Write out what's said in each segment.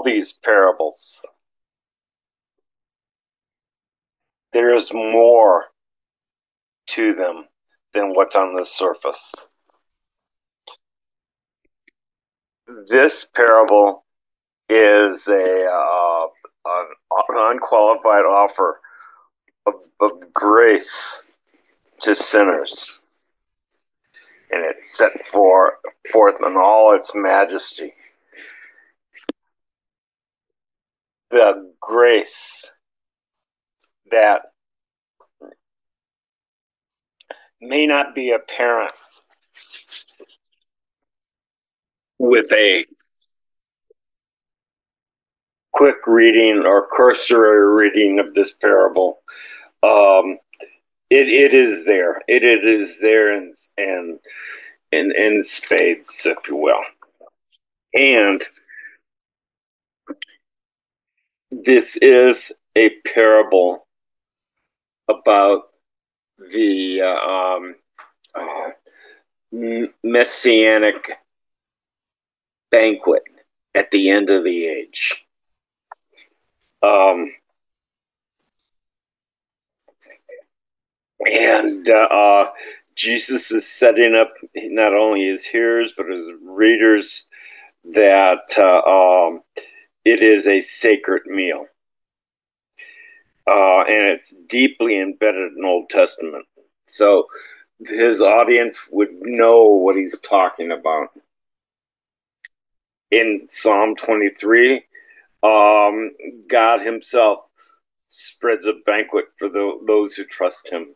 all these parables, there is more to them than what's on the surface. This parable is an unqualified offer of grace to sinners, and it's set forth in all its majesty. The grace that may not be apparent with a quick reading or cursory reading of this parable. It is there. It is there in spades, if you will. And this is a parable about the messianic banquet at the end of the age. And Jesus is setting up not only his hearers but his readers that it is a sacred meal. And it's deeply embedded in Old Testament. So his audience would know what he's talking about. In Psalm 23, God himself spreads a banquet for those who trust him.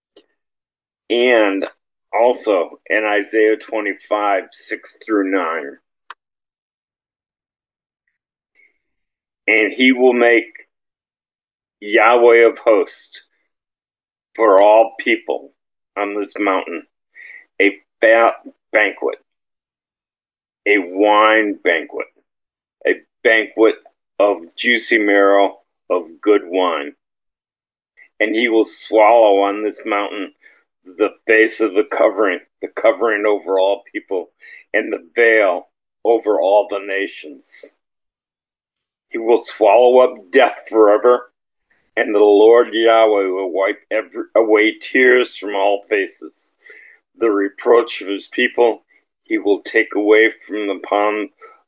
And also in Isaiah 25, 6 through 9. And he will make Yahweh of hosts for all people on this mountain a fat banquet, a wine banquet, a banquet of juicy marrow of good wine. And he will swallow on this mountain the face of the covering over all people, and the veil over all the nations. He will swallow up death forever, and the Lord Yahweh will wipe away tears from all faces. The reproach of his people he will take away from upon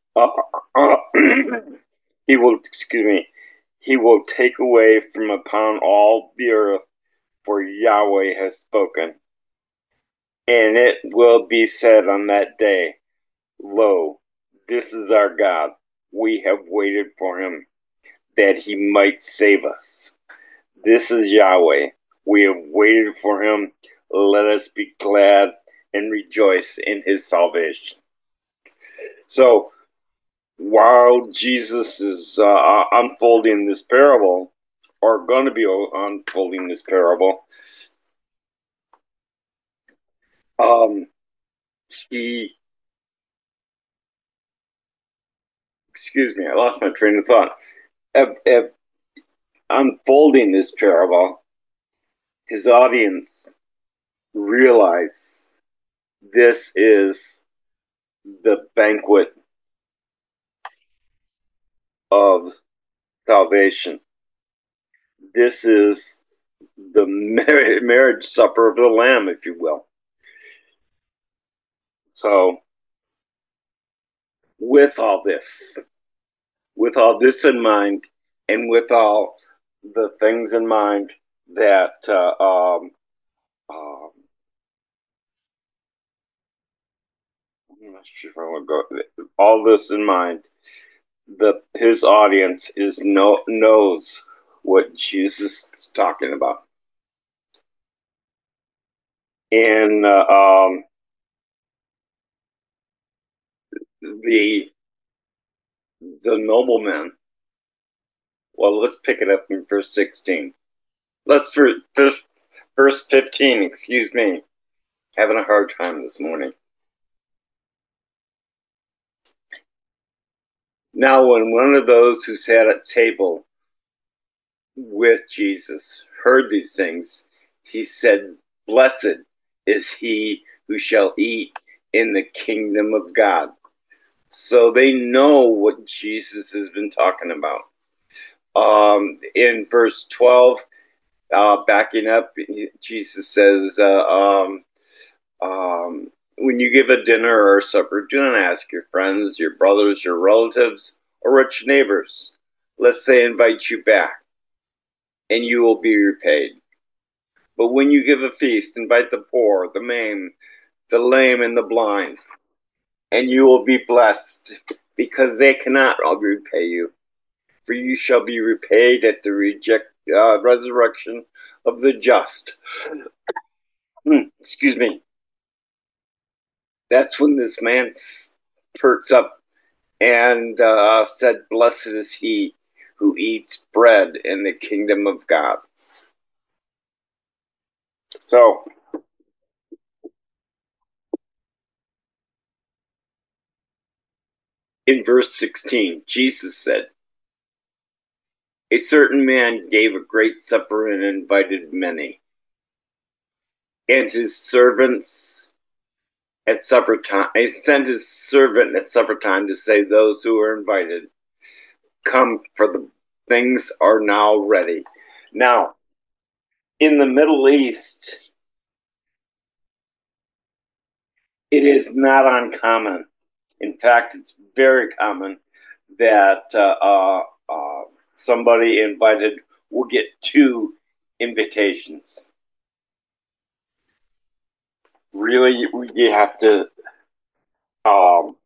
he will take away from upon all the earth, for Yahweh has spoken. And it will be said on that day, Lo, this is our God. We have waited for him, that he might save us. This is Yahweh. We have waited for him. Let us be glad and rejoice in his salvation. So, while Jesus is unfolding this parable, or going to be unfolding this parable, I lost my train of thought. Unfolding this parable, his audience realize this is the banquet of salvation. This is the marriage supper of the Lamb, if you will. So, with all this in mind, and with all the things in mind that I'm not sure if I want to go. All this in mind, his audience knows what Jesus is talking about, and the nobleman. Well, let's pick it up in verse 16. Verse 15. Excuse me, having a hard time this morning. Now, when one of those who sat at table with Jesus heard these things, he said, Blessed is he who shall eat in the kingdom of God. So they know what Jesus has been talking about. In verse 12, backing up, Jesus says, when you give a dinner or a supper, do not ask your friends, your brothers, your relatives, or rich neighbors, lest they invite you back, and you will be repaid. But when you give a feast, invite the poor, the maimed, the lame, and the blind, and you will be blessed, because they cannot all repay you. For you shall be repaid at the resurrection of the just. Excuse me. That's when this man perks up and said, "Blessed is he who eats bread in the kingdom of God." So, in verse 16, Jesus said, "A certain man gave a great supper and invited many, and his servants at supper time, he sent his servant at supper time to say, those who were invited, come, for the things are now ready." Now, in the Middle East, it is not uncommon. In fact, it's very common that somebody invited will get two invitations. Really, you have to. Um,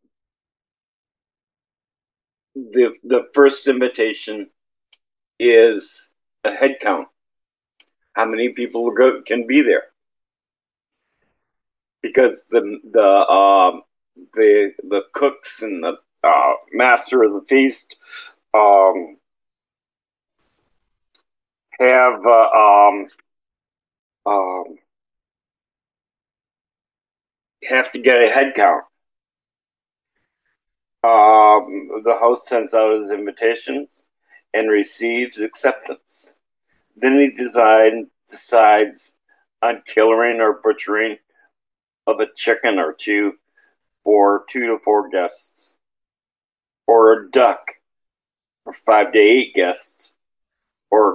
the first invitation is a head count. How many people can be there? Because the cooks and the master of the feast um, have um, have to get a head count. The host sends out his invitations and receives acceptance. Then he decides on killing or butchering of a chicken or two for 2 to 4 guests, or a duck for 5 to 8 guests, or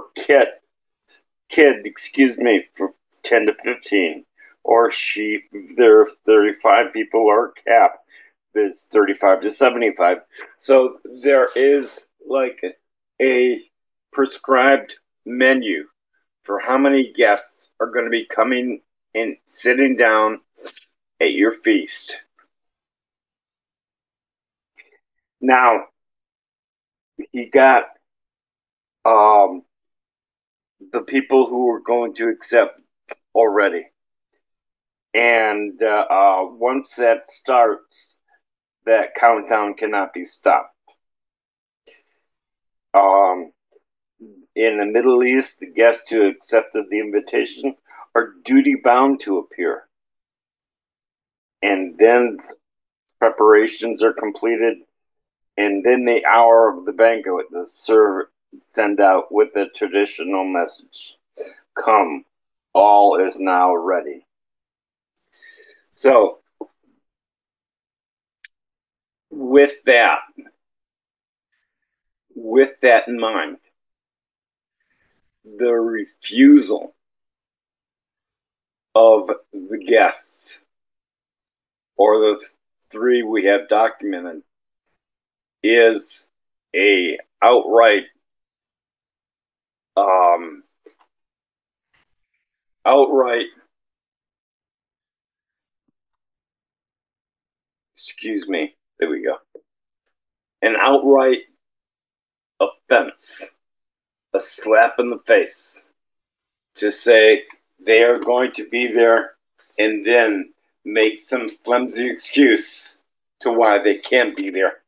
excuse me, for 10 to 15, or sheep. If there are 35 people, or cap is 35 to 75. So there is like a prescribed menu for how many guests are going to be coming and sitting down at your feast. Now, you got um, the people who are going to accept already. And once that starts, that countdown cannot be stopped. Um, in the Middle East, the guests who accepted the invitation are duty bound to appear. And then preparations are completed. And then the hour of the banquet, the server send out with the traditional message, "Come, all is now ready." So, with that, with that in mind, the refusal of the guests, or the three we have documented, is a outright um, outright excuse me, there we go, an outright offense, a slap in the face, to say they are going to be there and then make some flimsy excuse to why they can't be there,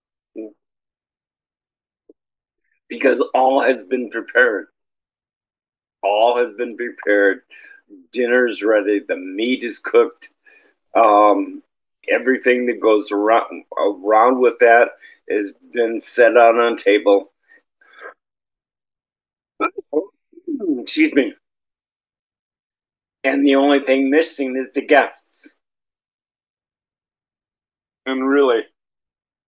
because all has been prepared. All has been prepared. Dinner's ready. The meat is cooked. Everything that goes around with that has been set out on a table. Excuse me. And the only thing missing is the guests. And really,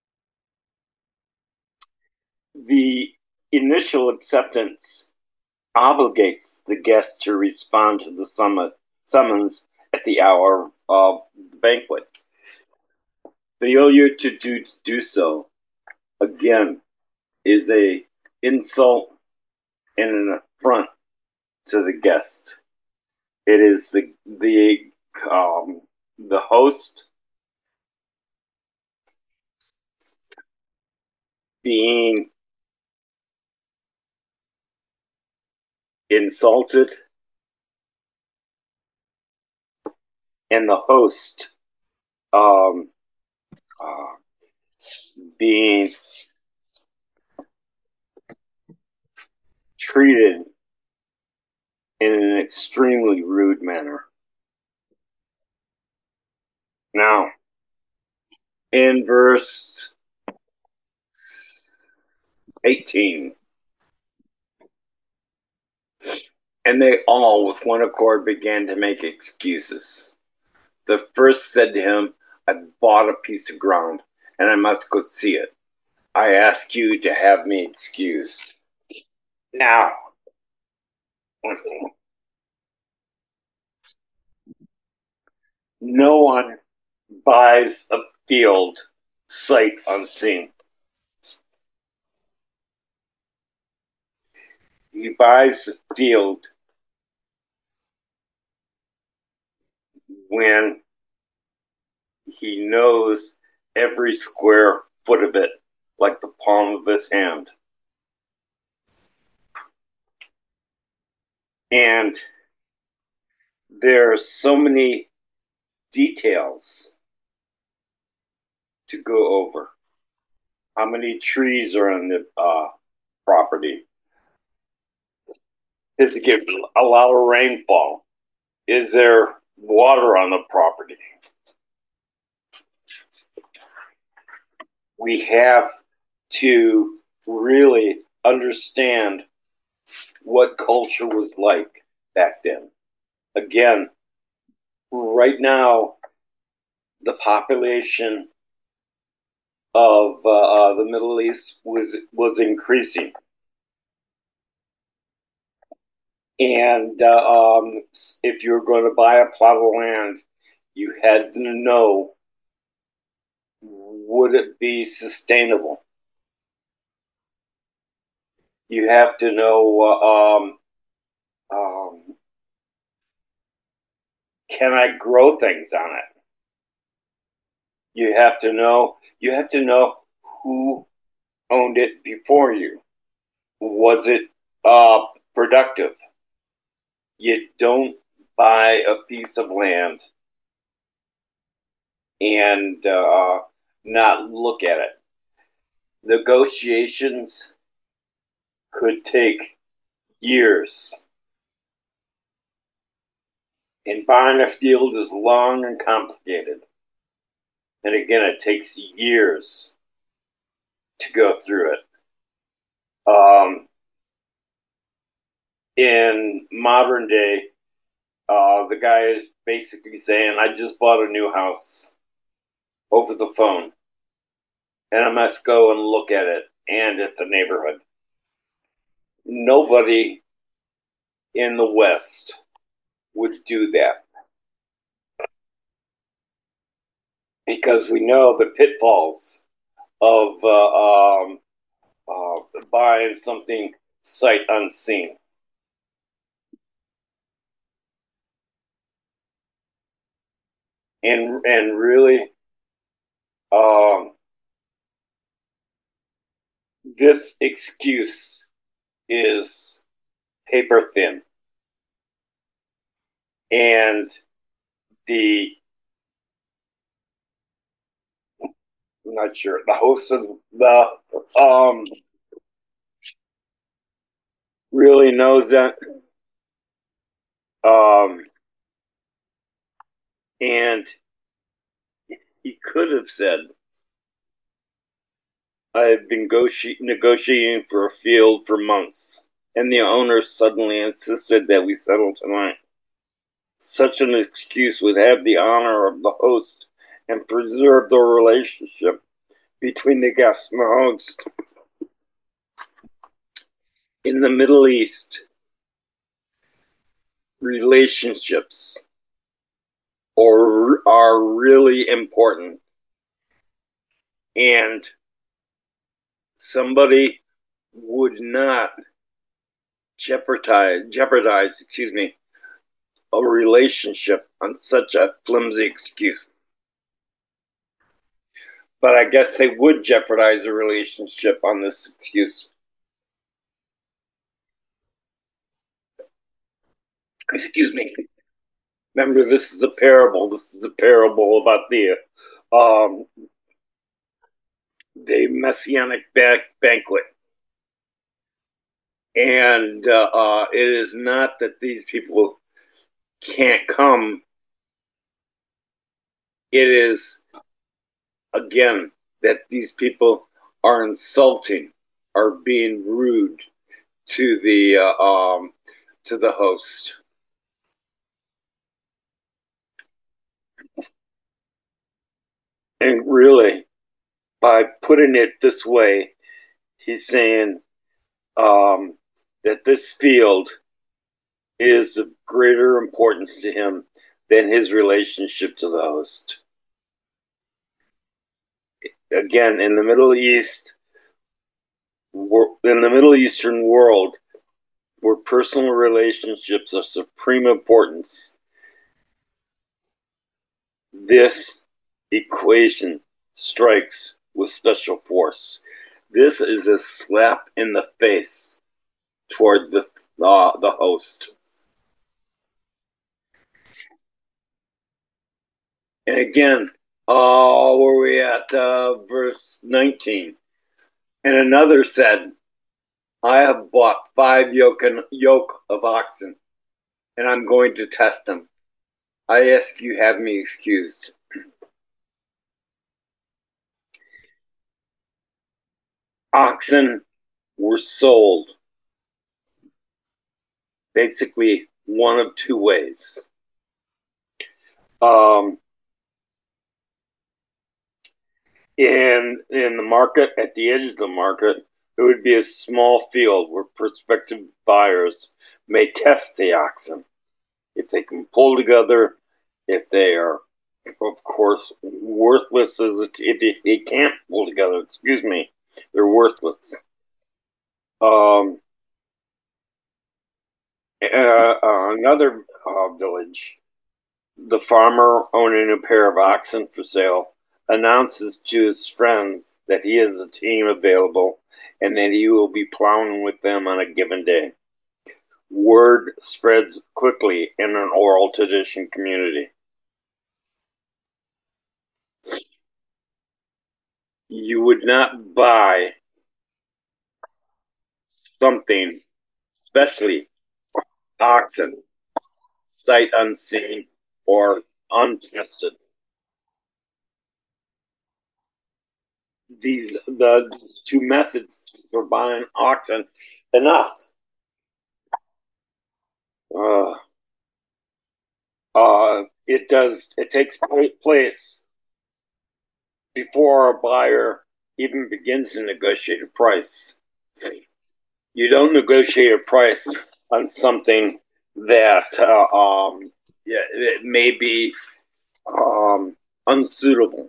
The initial acceptance obligates the guest to respond to the summons at the hour of the banquet. Failure to do so, again, is a insult and an affront to the guest. It is the host being insulted and the host um, uh, being treated in an extremely rude manner. Now, in verse 18, and they all with one accord began to make excuses. The first said to him, I bought a piece of ground and I must go see it. I ask you to have me excused. Now, no one buys a field sight unseen. He buys a field when he knows every square foot of it like the palm of his hand. And there are so many details to go over. How many trees are on the property? Does it get a lot of rainfall? Is there water on the property? We have to really understand what culture was like back then. Again, right now, the population of the Middle East was increasing, and if you were going to buy a plot of land, you had to know, would it be sustainable? You have to know, can I grow things on it? You have to know who owned it before you. Was it productive? You don't buy a piece of land and not look at it. Negotiations could take years. And buying a field is long and complicated. And again, it takes years to go through it. In modern day, the guy is basically saying, I just bought a new house over the phone, and I must go and look at it and at the neighborhood. Nobody in the West would do that because we know the pitfalls of buying something sight unseen. And really, um, this excuse is paper thin, and the I'm not sure the host of the really knows that, um, and he could have said, I've been negotiating for a field for months, and the owner suddenly insisted that we settle tonight. Such an excuse would have the honor of the host and preserve the relationship between the guest and the host. in the Middle East, relationships are really important. And somebody would not jeopardize, a relationship on such a flimsy excuse. But I guess they would jeopardize a relationship on this excuse. Excuse me. Remember, this is a parable. This is a parable about um, the messianic banquet. And it is not that these people can't come. It is, again, that these people are insulting, are being rude to the host. And really, by putting it this way, he's saying that this field is of greater importance to him than his relationship to the host. Again, in the Middle Eastern world, where personal relationships are supreme importance, this equation strikes with special force. This is a slap in the face toward the host. And again, where we at? Verse 19. And another said, I have bought 5 yoke of oxen, and I'm going to test them. I ask you, have me excused. Oxen were sold basically one of two ways. Um, in the market, at the edge of the market, it would be a small field where prospective buyers may test the oxen. If they can pull together, if they are, of course, worthless as if they can't pull together, they're worthless. Um, Another village, the farmer owning a pair of oxen for sale announces to his friends that he has a team available and that he will be plowing with them on a given day. Word spreads quickly in an oral tradition community. You would not buy something, especially oxen, sight unseen or untested. These two methods for buying oxen enough. Uh, it takes place before a buyer even begins to negotiate a price. You don't negotiate a price on something that yeah, it may be unsuitable.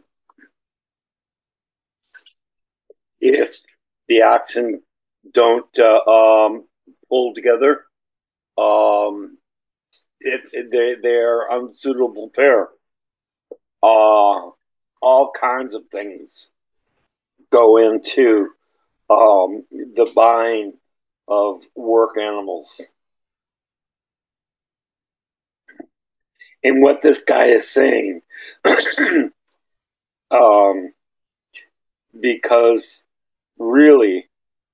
If the oxen don't pull together, um, they're unsuitable pair. All kinds of things go into the buying of work animals. And what this guy is saying, um, because really,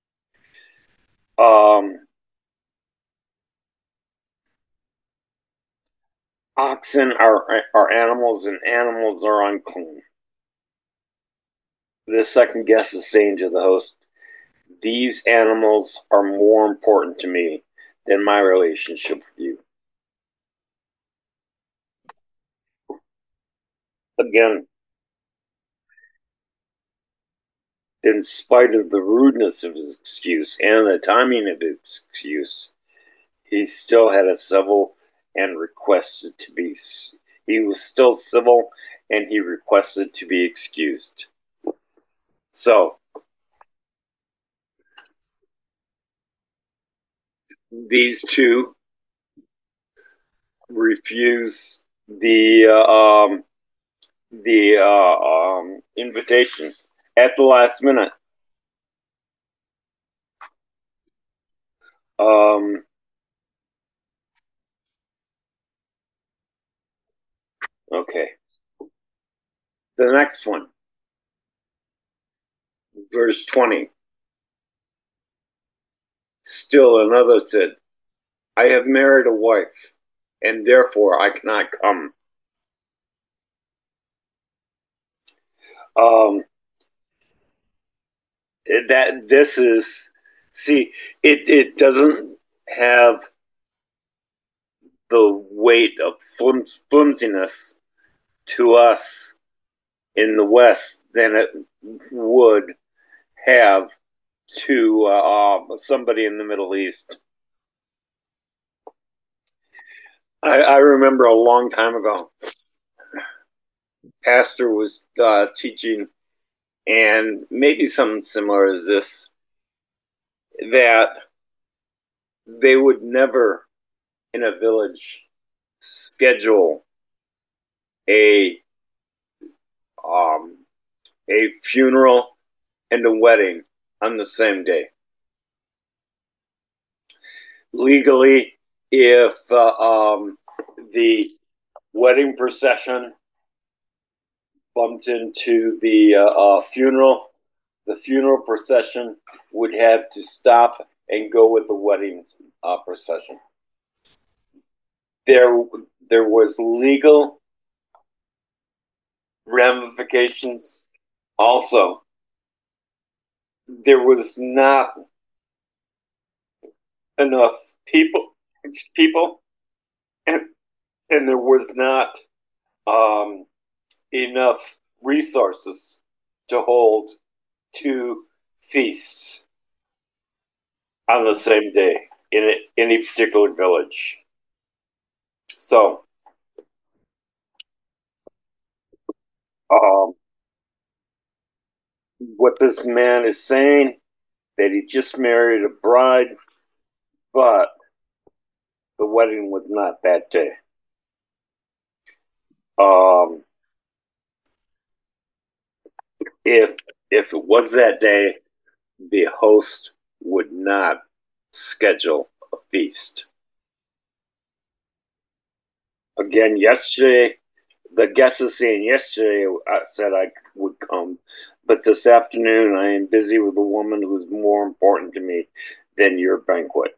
um, oxen are animals, and animals are unclean. The second guest is saying to the host, these animals are more important to me than my relationship with you. Again, in spite of the rudeness of his excuse and the timing of his excuse, he still had a civil and requested to be. He was still civil and he requested to be excused. So these two refuse the invitation at the last minute. Um, okay. The next one, verse 20. Still another said, I have married a wife, and therefore I cannot come. Um, that this is, see, it doesn't have the weight of flimsiness to us in the West than it would have to somebody in the Middle East. I remember a long time ago, pastor was teaching, and maybe something similar as this, that they would never in a village schedule a um, a funeral and a wedding on the same day. Legally, if the wedding procession bumped into the funeral procession would have to stop and go with the wedding procession. There, there was legal ramifications. Also, there was not enough people, and and there was not um, enough resources to hold two feasts on the same day in any particular village. So, um, what this man is saying that he just married a bride, but the wedding was not that day. Um, if if it was that day, the host would not schedule a feast. Again, yesterday, the guest is saying yesterday I said I would come, but this afternoon I am busy with a woman who's more important to me than your banquet.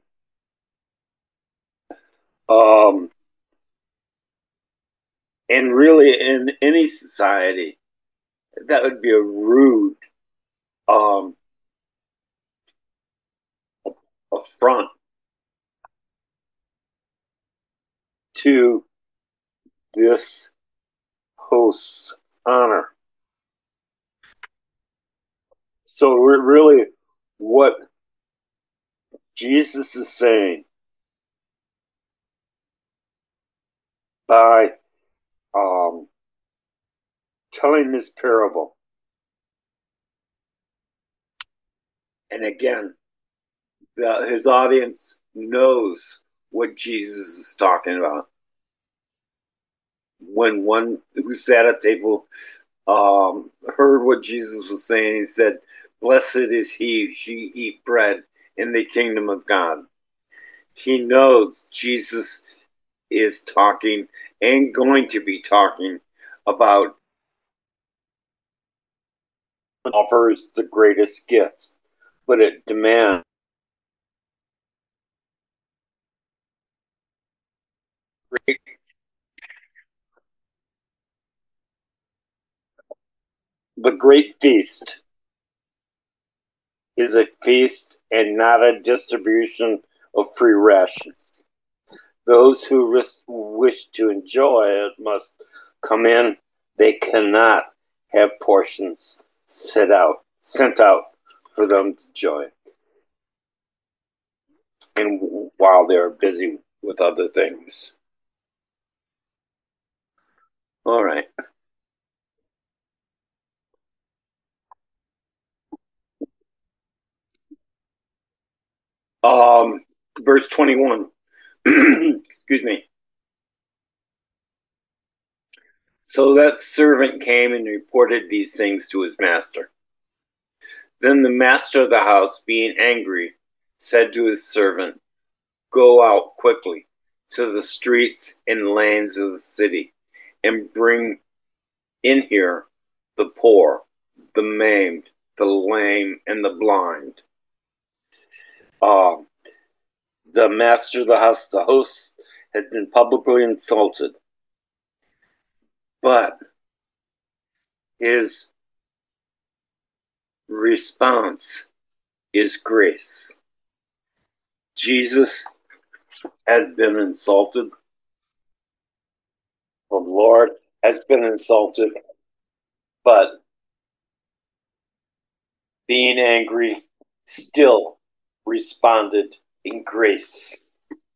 Um, and really, in any society, that would be a rude um, affront to this host's honor. So, really, what Jesus is saying by um, telling this parable, and again, his audience knows what Jesus is talking about. When one who sat at table heard what Jesus was saying, he said, Blessed is he, she eat bread in the kingdom of God. He knows Jesus is talking and going to be talking about offers the greatest gifts, but it demands the great feast is a feast and not a distribution of free rations. Those who wish to enjoy it must come in. They cannot have portions set out sent out for them to join. And while they're busy with other things. All right. Verse 21. Excuse me. So that servant came and reported these things to his master. Then the master of the house, being angry, said to his servant, "Go out quickly to the streets and lanes of the city and bring in here the poor, the maimed, the lame, and the blind." The master of the house, the host, had been publicly insulted, but his response is grace. Jesus had been insulted. The Lord has been insulted, but being angry, still responded in grace.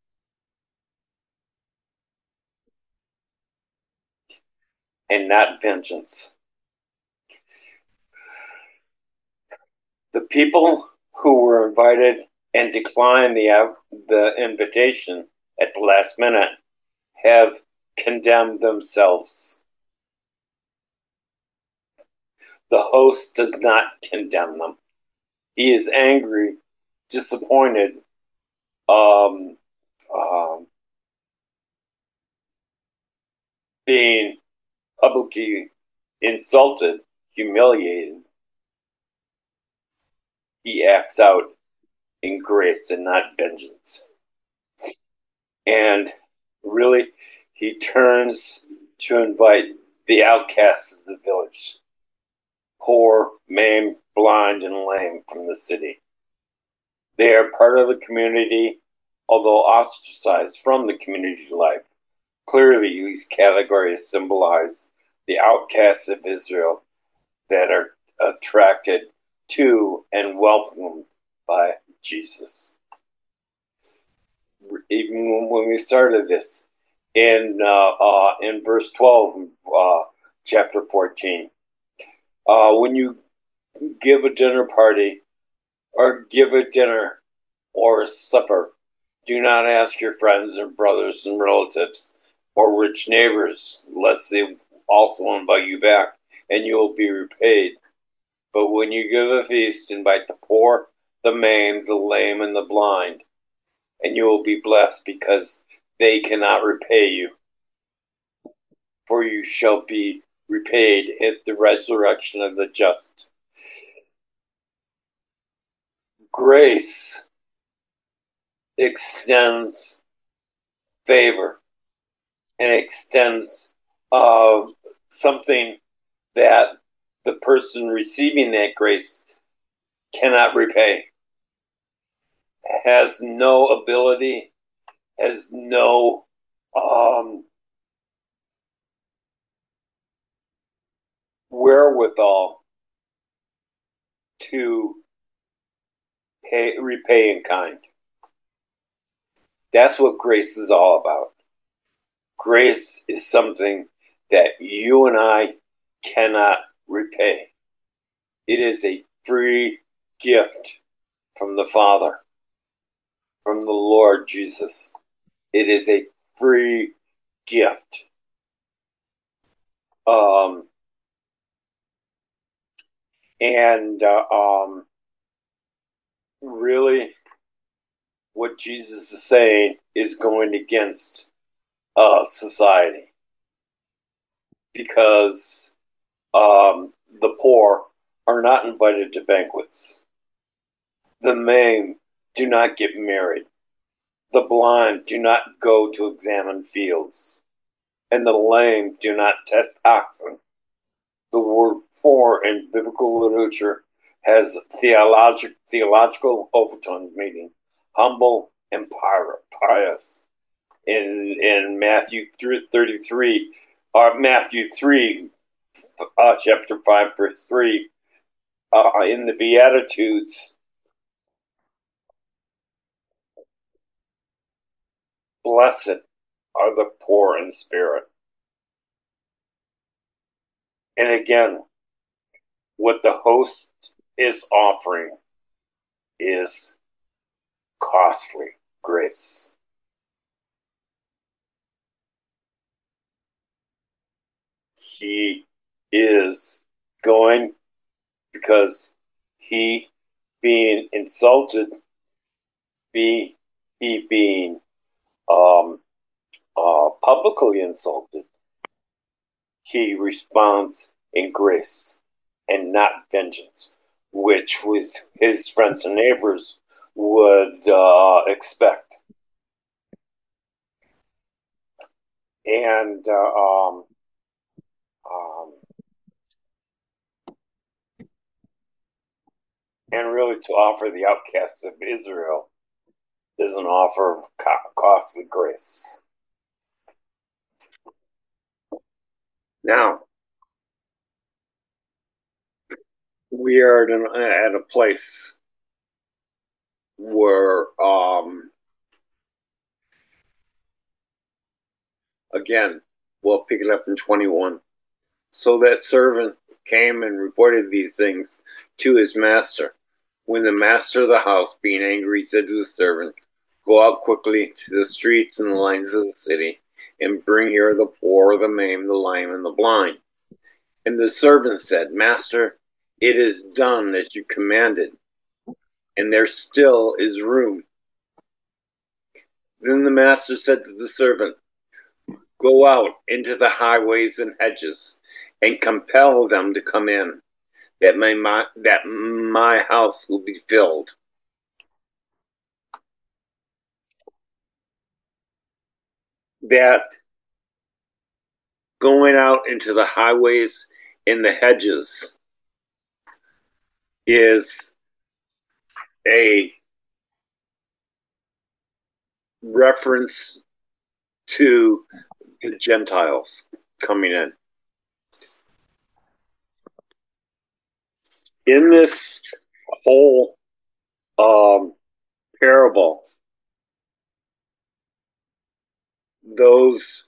And not vengeance. The people who were invited and declined the invitation at the last minute have condemned themselves. The host does not condemn them. He is angry, disappointed, being publicly insulted, humiliated. He acts out in grace and not vengeance. And really, he turns to invite the outcasts of the village, poor, maimed, blind, and lame from the city. They are part of the community, although ostracized from the community life. Clearly, these categories symbolize the outcasts of Israel that are attracted to and welcomed by Jesus. Even when we started this in verse 12, chapter 14, when you give a dinner party or give a dinner or a supper, do not ask your friends and brothers and relatives or rich neighbors, lest they also invite you back, and you will be repaid. But when you give a feast, invite the poor, the maimed, the lame, and the blind, and you will be blessed, because they cannot repay you, for you shall be repaid at the resurrection of the just. Grace extends favor and extends something that the person receiving that grace cannot repay, has no ability, has no wherewithal to repay in kind. That's what grace is all about. Grace is something that you and I cannot repay. It is a free gift from the Father, from the Lord Jesus. It is a free gift. Really, what Jesus is saying is going against society, because the poor are not invited to banquets. The maimed do not get married. The blind do not go to examine fields. And the lame do not test oxen. The word poor in biblical literature has theological overtones, meaning humble and pious. In Matthew 33, or Matthew 3, chapter 5, verse 3, in the Beatitudes, blessed are the poor in spirit. And again, what the host is offering is costly grace. He is going because he being insulted, he being publicly insulted, he responds in grace and not vengeance, which was his friends and neighbors would expect. And um, and really to offer the outcasts of Israel is an offer of costly grace. Now, we are at a place where, again, we'll pick it up in 21. So that servant came and reported these things to his master. When the master of the house, being angry, said to the servant, go out quickly to the streets and the lanes of the city, and bring here the poor, the maimed, the lame, and the blind. And the servant said, Master, it is done as you commanded, and there still is room. Then the master said to the servant, go out into the highways and hedges, and compel them to come in, that my house will be filled. That going out into the highways and the hedges is a reference to the Gentiles coming in. In this whole parable, those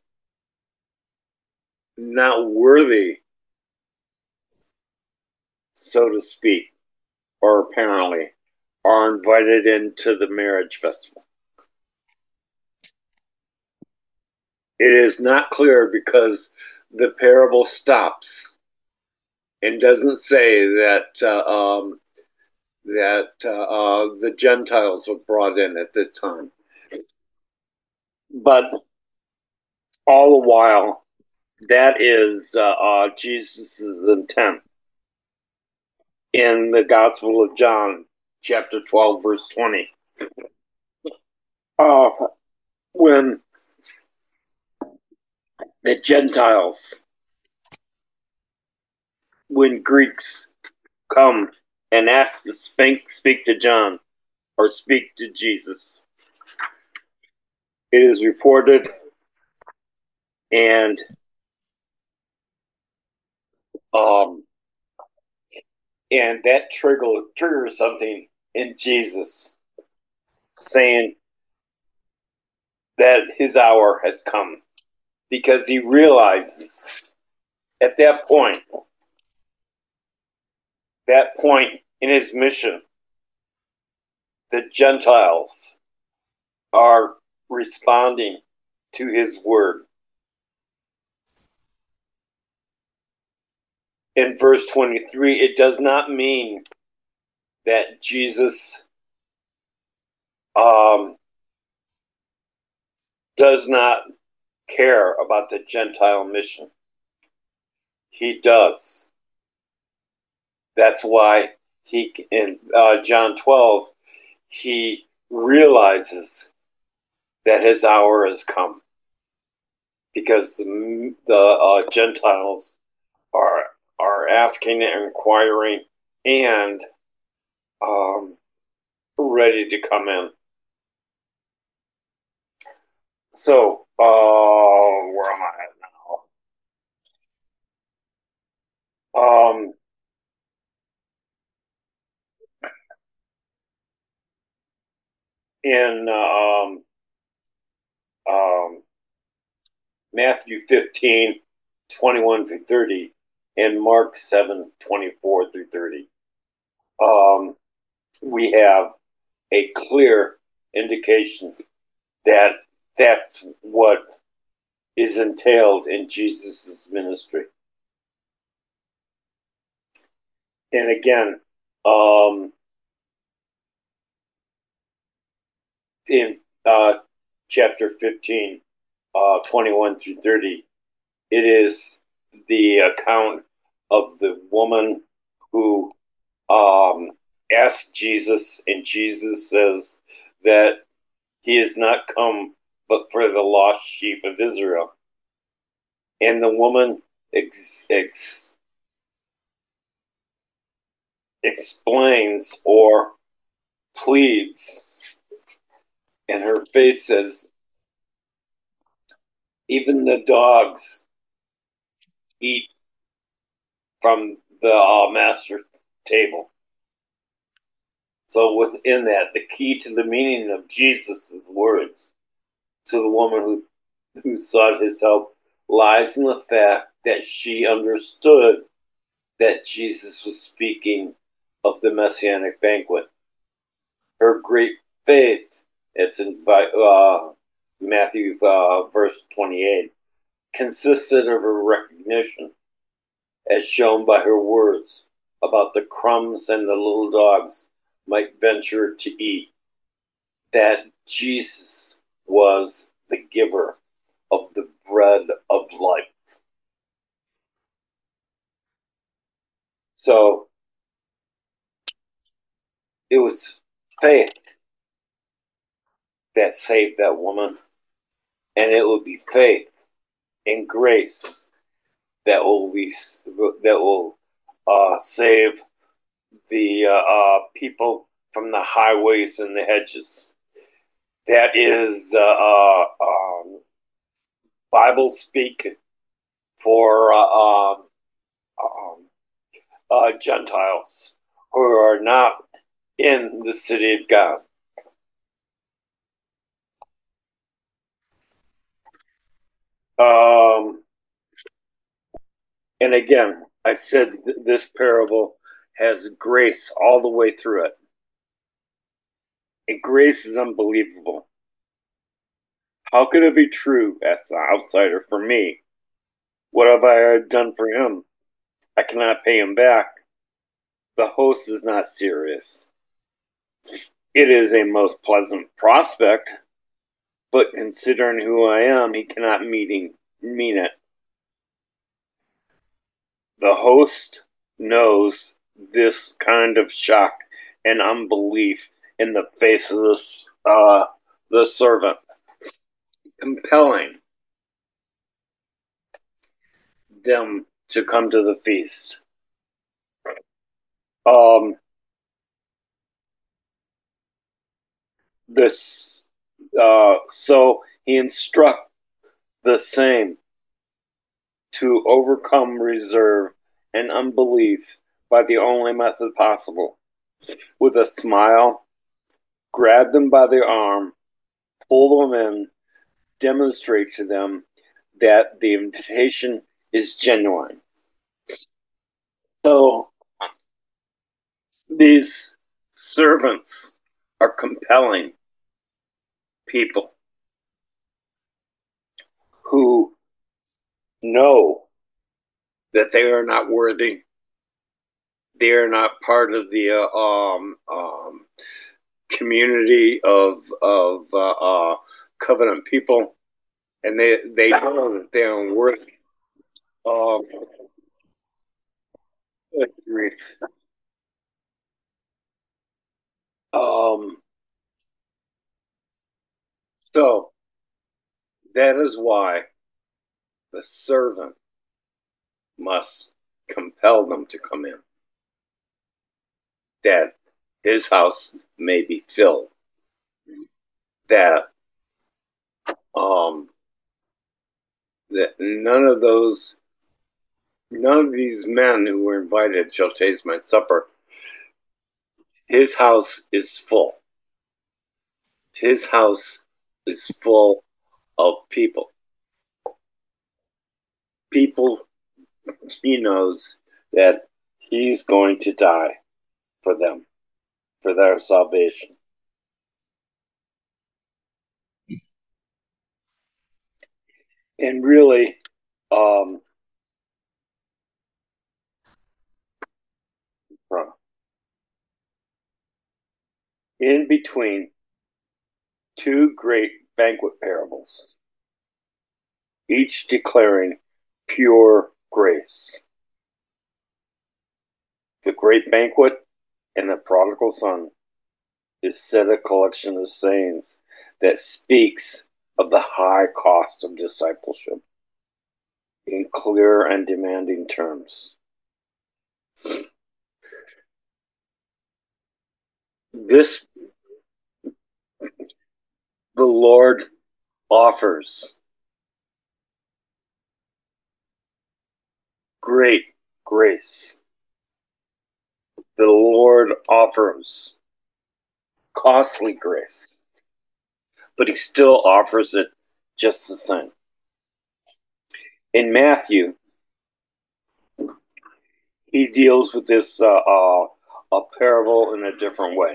not worthy, so to speak, or apparently, are invited into the marriage festival. It is not clear because the parable stops and doesn't say that the Gentiles were brought in at the time. But all the while, that is Jesus' intent in the Gospel of John, chapter 12, verse 20. Uh, when the Gentiles, when Greeks come and ask to speak to John or speak to Jesus, it is reported and um, that triggers something in Jesus, saying that his hour has come, because he realizes at that point in his mission, the Gentiles are responding to his word. In verse 23, it does not mean that Jesus does not care about the Gentile mission. He does. That's why he, in John 12, he realizes that his hour has come, because the Gentiles are asking and inquiring and ready to come in. So, where am I at now? in um, Matthew 15:21 through 30, and Mark 7:24 through 30. Um, we have a clear indication that that's what is entailed in Jesus' ministry. And again, um, in chapter 15, 21 through 30, it is the account of the woman who asked Jesus, and Jesus says that he has not come but for the lost sheep of Israel. And the woman explains or pleads, and her face says, even the dogs eat from the master's table. So within that, the key to the meaning of Jesus' words to the woman who sought his help lies in the fact that she understood that Jesus was speaking of the messianic banquet. Her great faith, it's in Matthew verse 28, consisted of her recognition, as shown by her words about the crumbs and the little dogs might venture to eat, that Jesus was the giver of the bread of life. So it was faith that saved that woman, and it will be faith and grace that will save the people from the highways and the hedges. That is Bible speak for Gentiles who are not in the city of God. Um, and again, I said this parable has grace all the way through it. And grace is unbelievable. How could it be true as an outsider for me? What have I done for him? I cannot pay him back. The host is not serious. It is a most pleasant prospect, but considering who I am, he cannot mean it. The host knows this kind of shock and unbelief in the face of the servant, compelling them to come to the feast. Um, this so he instructs the same to overcome reserve and unbelief by the only method possible. With a smile, grab them by the arm, pull them in, demonstrate to them that the invitation is genuine. So these servants are compelling people who know that they are not worthy. They are not part of the community of covenant people, and they know that they are unworthy. Um, um, so that is why the servant must compel them to come in, that his house may be filled, that um, that none of these men who were invited shall taste my supper. His house is full. His house is full of people. People he knows that he's going to die for them, for their salvation. And really, um, in between two great banquet parables, each declaring pure grace. The great banquet and the prodigal son is said a collection of sayings that speaks of the high cost of discipleship in clear and demanding terms. This the Lord offers great grace. The Lord offers costly grace, but he still offers it just the same. In Matthew, he deals with this a parable in a different way.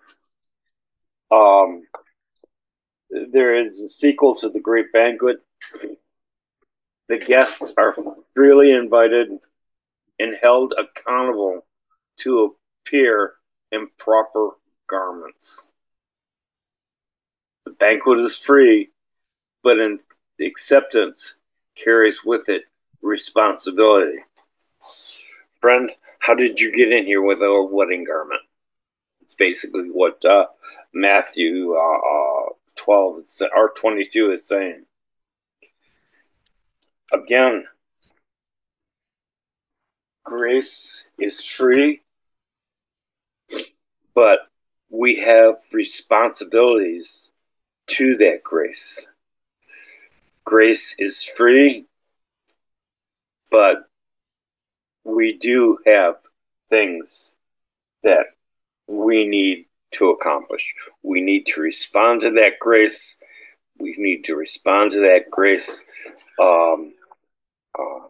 Um, there is a sequel to the Great Banquet. The guests are freely invited and held accountable to appear in proper garments. The banquet is free, but in acceptance carries with it responsibility. Friend, how did you get in here with a wedding garment? It's basically what Matthew 12 or 22 is saying. Again, grace is free, but we have responsibilities to that grace. Grace is free, but we do have things that we need to accomplish. We need to respond to that grace. We need to respond to that grace uh,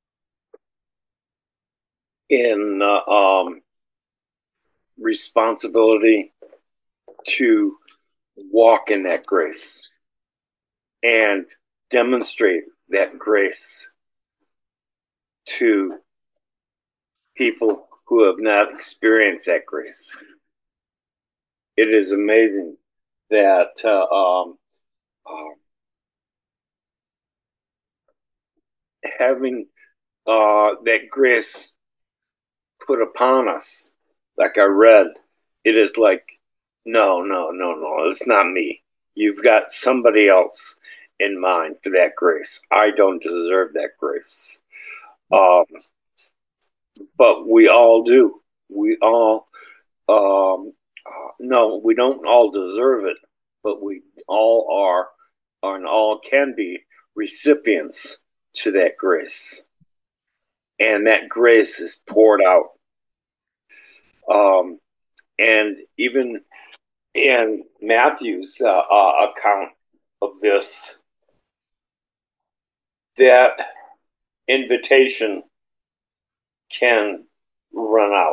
in responsibility to walk in that grace and demonstrate that grace to people who have not experienced that grace. It is amazing that having that grace put upon us, like I read, it is like, no, no, no, no, it's not me. You've got somebody else in mind for that grace. I don't deserve that grace. Um, but we all do. We all, no, we don't all deserve it, but we all are and all can be recipients to that grace. And that grace is poured out. Um, and even in Matthew's account of this, that invitation can run out.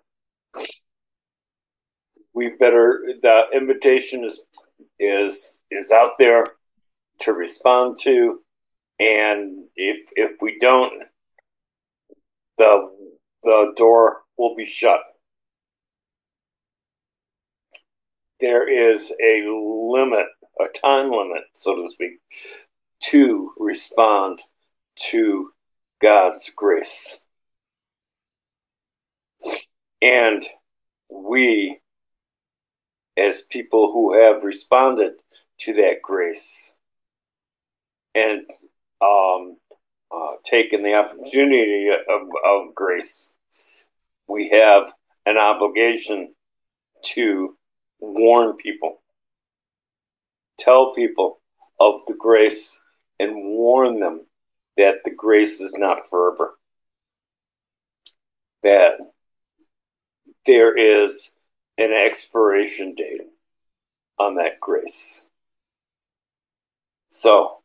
The invitation is out there to respond to, and if we don't, the the door will be shut. There is a limit, a time limit, so to speak, to respond to God's grace. And we, as people who have responded to that grace and taken the opportunity of grace, we have an obligation to warn people, tell people of the grace, and warn them that the grace is not forever, that there is an expiration date. on that grace. So,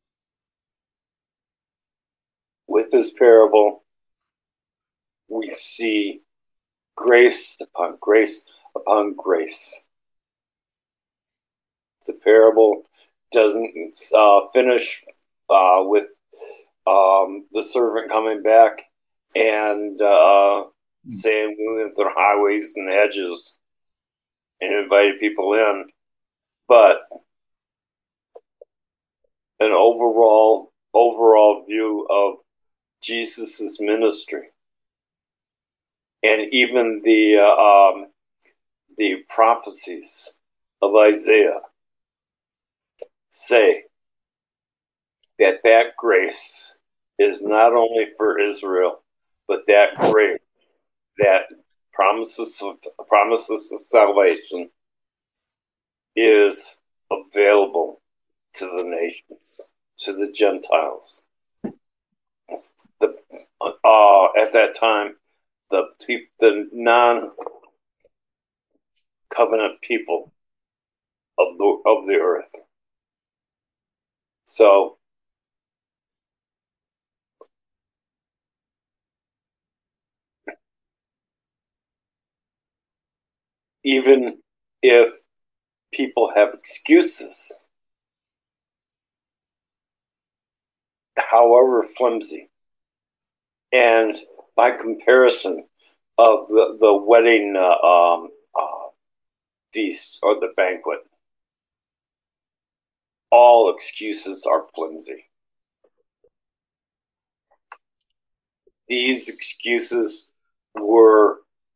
with this parable, we see grace upon grace upon grace. The parable doesn't finish with the servant coming back and saying we went through highways and hedges and invited people in, but an overall view of Jesus's ministry, and even the prophecies of Isaiah say that grace is not only for Israel, but that grace that promises of salvation is available to the nations, to the Gentiles. At that time, the non-covenant people of the earth. So, even if people have excuses, however flimsy, and by comparison of the wedding feast or the banquet, all excuses are flimsy. These excuses were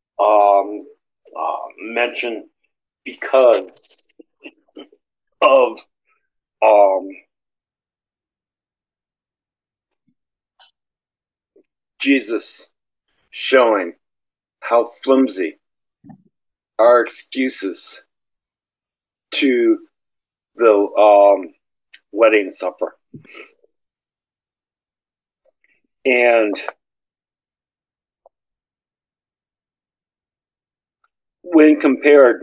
mentioned because of Jesus showing how flimsy our excuses to the wedding supper. And when compared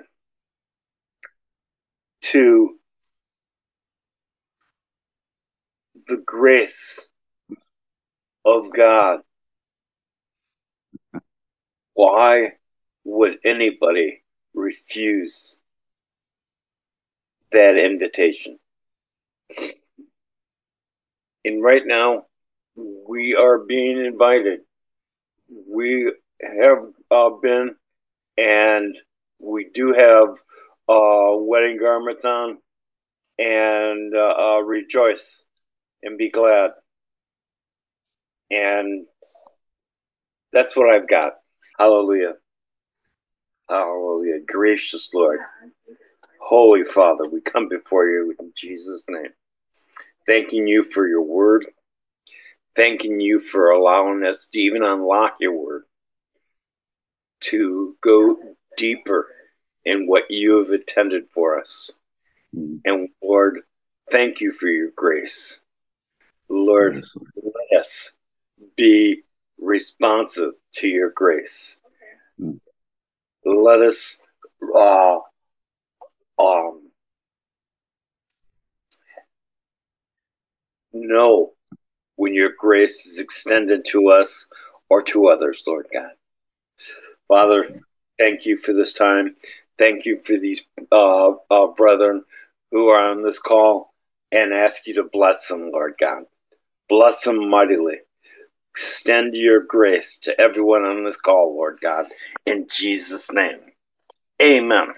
to the grace of God, why would anybody refuse that invitation? And right now, we are being invited. We have been, and we do have wedding garments on, and rejoice and be glad. And that's what I've got. Hallelujah. Hallelujah. Gracious Lord. Holy Father, we come before you in Jesus' name. Thanking you for your word. Thanking you for allowing us to even unlock your word, to go deeper in what you have intended for us. And Lord, thank you for your grace. Lord, yes, let us be responsive to your grace. Let us know when your grace is extended to us or to others, Lord God. Father, thank you for this time. Thank you for these brethren who are on this call, and ask you to bless them, Lord God. Bless them mightily. Extend your grace to everyone on this call, Lord God. In Jesus' name, amen.